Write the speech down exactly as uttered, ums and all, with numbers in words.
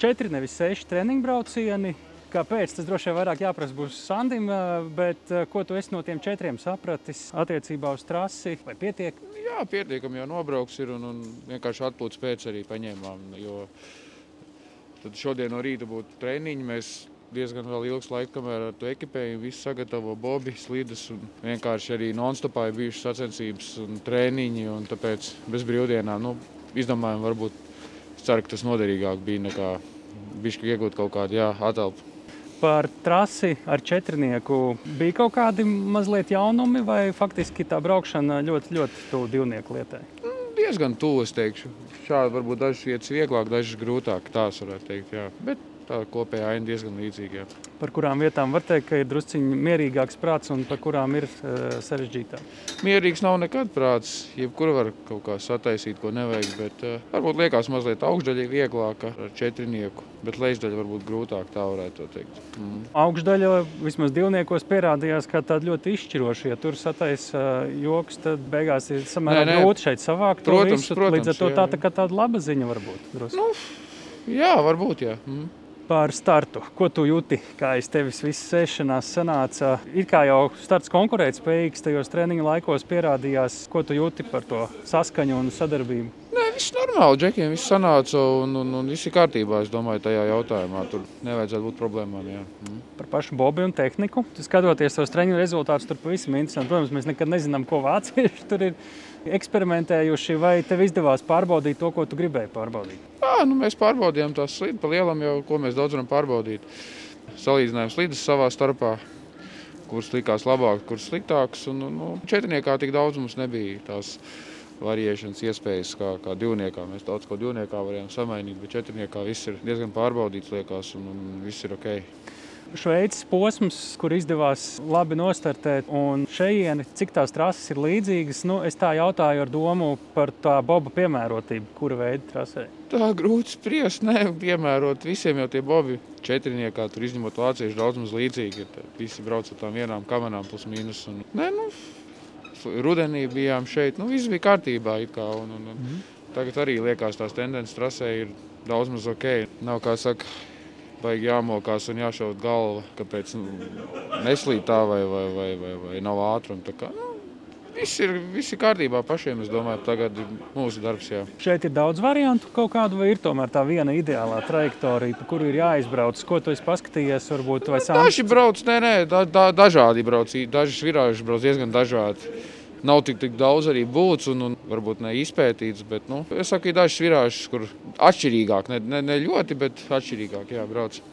četri, nevis seši treniņu braucieni. Kāpēc? Tas droši vien vairāk jāprasa būs Sandim, bet ko tu esi no tiem četriem sapratis attiecībā uz trasi? Vai pietiek? Jā, pietiekami jau nobrauks ir un, un vienkārši atpūtas pēc arī paņēmām, jo tad šodien no rīta būtu treniņi. Mēs diezgan vēl ilgs laiks, kamēr ar to ekipējumu visu sagatavo Bobi, slides un vienkārši arī non-stopā ir bijušas sacensības un treniņi un tāpēc bez brīvdienām, nu, izdomājam varbūt, es ceru, ka tas noderīgāk bija nekā bišķi iegūt kaut kādu, jā, atelpu. Par trasi ar četrnieku bija kaut kādi mazliet jaunumi vai faktiski tā braukšana ļoti, ļoti tuvu divnieku lietai? Diezgan tuvu, es teikšu. Šādi varbūt dažas vietas vieglāk, dažas grūtāk, tās varētu teikt, jā. Bet tā kopējā aina diezgan līdzīga, jā. Par kurām vietām var teikt, ka ir drusciņi mierīgāks prāts un par kurām ir uh, sarežģītāk? Mierīgs nav nekad prāts, jebkur var kaut kā sataisīt, ko nevajag, bet uh, varbūt liekas mazliet augšdaļa vieglāka ar četrinieku, bet lejasdaļa varbūt grūtāk, tā varētu to teikt. Mm. Augšdaļa vismaz divniekos pierādījās kā tāda ļoti izšķiroša. Ja tur sataisa uh, joks, tad beigās ir samērā nē, nē. grūti šeit savākt to protams, visu. Protams, līdz ar to jā, tā, tā kā tāda laba ziņa varbūt. Drusku. Nu, jā, varbūt, jā. Mm. Par startu. Ko tu jūti, kā aiz tevis viss sēšanās sanāca? Ir kā jau starts konkurētspējīgs, tajos treniņu laikos pierādījās. Ko tu jūti par to saskaņu un sadarbību? Nē, viss normāli, džekiem viss sanāca un, un, un viss ir kārtībā, es domāju, tajā jautājumā. Tur nevajadzētu būt problēmām, jā. Mm. Par pašu Bobi un tehniku. Skatoties tos treniņu rezultātus, tur pavisam interesanti. Protams, mēs nekad nezinām, ko vācieši tur ir eksperimentējuši, vai tev izdevās pārbaudīt to, ko tu gribēji pārbaudīt? Jā, nu mēs pārbaudījām tās slides, pa lielam jau, ko mēs daudz varam pārbaudīt. Salīdzinājām slides savā starpā, kuras likās labāk, kuras sliktākas. Un, nu, četrniekā tik daudz mums nebija tās variēšanas iespējas kā, kā divniekā. Mēs daudz ko divniekā varējām samainīt, bet četrniekā viss ir diezgan pārbaudīts, liekas, un, un viss ir ok. Šveices posms, kur izdevās labi nostartēt, un šejieni, cik tās trases ir līdzīgas, nu, es tā jautāju ar domu par tā Boba piemērotību, kura veida trasē. Tā grūti spriest, ne, piemērot visiem jau tie Bobi četrniekā, tur izņemot vācieši daudz maz līdzīgi, ir visi brauc ar tām vienām kamerām plus mīnus. Un, ne, nu, rudenī bijām šeit, nu, viss bija kārtībā, it kā, un, un, un mm. tagad arī liekas tās tendences trasē ir daudz maz ok. Nav, kā saka, baigi jāmokās un jāšaut galva, kāpēc nu, neslīd tā vai, vai, vai, vai, vai nav ātruma. Tā kā, nu, viss ir, viss ir kārtībā pašiem, es domāju, tagad ir mūsu darbs, jā. Šeit ir daudz variantu kaut kādu, vai ir tomēr tā viena ideālā trajektorija, pa kuru ir jāizbrauc? Ko tu esi paskatījies, varbūt, vai sāns? Daži brauc, nē, nē, da, da, dažādi brauc, dažas virāžas brauc diezgan dažādi. Nav tik, tik daudz arī būts un, un varbūt ne izpētīts, bet, nu, es saku, ir dažas virāžas, kur atšķirīgāk, ne, ne, ne ļoti, bet atšķirīgāk, jā, brauc.